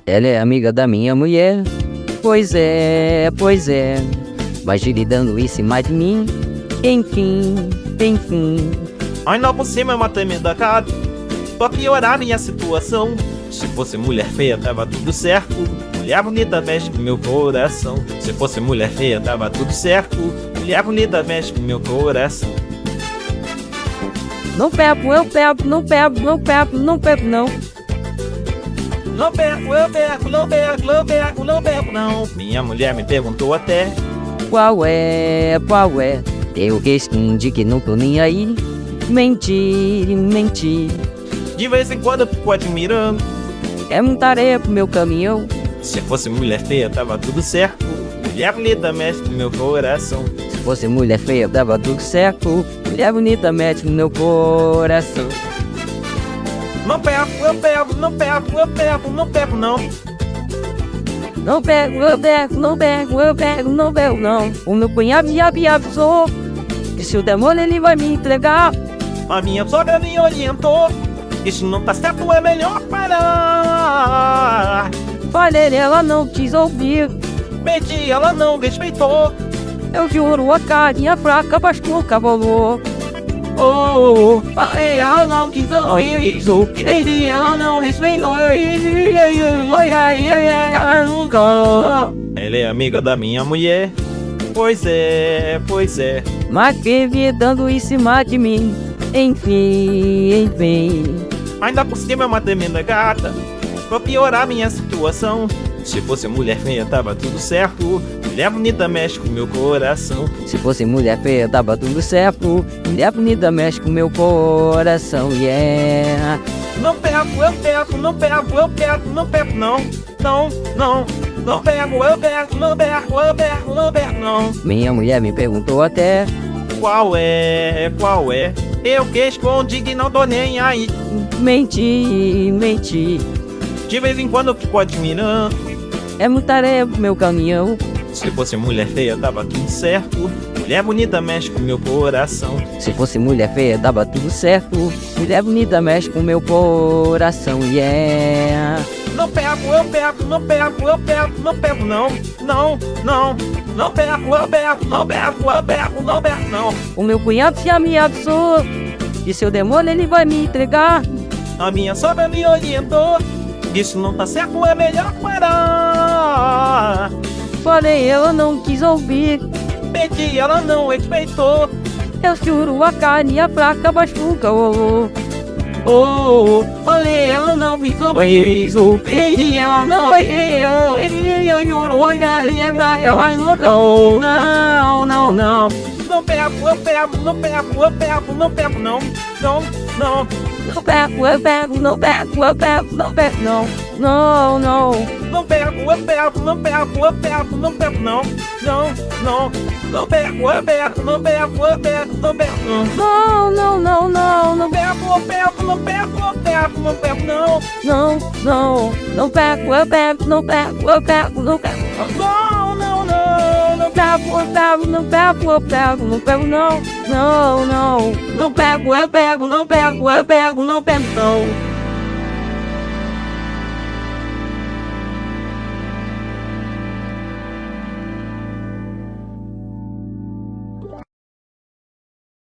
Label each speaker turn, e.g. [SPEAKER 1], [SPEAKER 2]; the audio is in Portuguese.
[SPEAKER 1] Ela é amiga da minha mulher. Pois é, vai giridando em cima de mim. Enfim.
[SPEAKER 2] Ainda por cima é uma tremenda cara. Pra piorar minha situação, se fosse mulher feia tava tudo certo. Mulher bonita mexe com meu coração. Se fosse mulher feia tava tudo certo. Mulher bonita mexe com meu coração.
[SPEAKER 1] Não pego, eu pego, não pego, não.
[SPEAKER 2] Não pego, eu pego, não. Minha mulher me perguntou até
[SPEAKER 1] Qual é? Eu respondi que não tô nem aí. Mentir.
[SPEAKER 2] de vez em quando eu fico admirando.
[SPEAKER 1] É muita areia pro meu caminhão.
[SPEAKER 2] Se fosse mulher feia tava tudo certo. Mulher bonita mexe com meu coração.
[SPEAKER 1] Se fosse mulher feia, dava tudo certo. Mulher bonita mexe no meu coração.
[SPEAKER 2] Não pego, eu pego, não.
[SPEAKER 1] Não pego, não. O meu cunhado me avisou que se o demônio ele vai me entregar.
[SPEAKER 2] A minha sogra me orientou. Isso não tá certo, é melhor parar.
[SPEAKER 1] Falei, ela não quis ouvir.
[SPEAKER 2] Pedi, ela não respeitou.
[SPEAKER 1] Eu juro, a carinha fraca, mas nunca rolou.
[SPEAKER 2] Falei, ela não quis ouvir. Pedi, ela não respeitou. Ela é amiga da minha mulher. Pois é.
[SPEAKER 1] Mas vive dando em cima de mim. Enfim.
[SPEAKER 2] Ainda por cima é uma tremenda gata. Pra piorar minha situação, se fosse mulher feia tava tudo certo. Mulher bonita mexe com meu coração.
[SPEAKER 1] Se fosse mulher feia, dava tudo certo. Mulher bonita mexe com meu coração, yeah.
[SPEAKER 2] Não pego, eu pego, não. Não pego, eu pego, não.
[SPEAKER 1] Minha mulher me perguntou até
[SPEAKER 2] Qual é? Eu que escondi que não tô nem aí.
[SPEAKER 1] Mentir.
[SPEAKER 2] De vez em quando eu fico admirando.
[SPEAKER 1] É muita areia pro meu caminhão.
[SPEAKER 2] Se fosse mulher feia tava tudo certo. Mulher bonita mexe com meu coração.
[SPEAKER 1] Se fosse mulher feia, dava tudo certo. Mulher bonita mexe com meu coração, yeah.
[SPEAKER 2] Não pego, eu pego, não. Não pego, eu pego, não.
[SPEAKER 1] O meu cunhado já me avisou que se o demônio ele vai me entregar.
[SPEAKER 2] A minha sogra me orientou. Isso não tá certo, é melhor parar.
[SPEAKER 1] Falei, ela não quis ouvir.
[SPEAKER 2] Pedi, ela não respeitou.
[SPEAKER 1] Eu juro, a carinha fraca, mas nunca rolou.
[SPEAKER 2] Falei, ela não me compreendeu. Pedi, ela não respeitou. Eu juro, olha, não. Não pego, eu pego, não.
[SPEAKER 1] Não pego, eu pego, não.
[SPEAKER 2] Não pego, eu pego, não. Não pego, eu pego, não. Não pego, eu pego, não.
[SPEAKER 1] Não pego, eu pego, não.
[SPEAKER 2] Não pego, eu pego, não.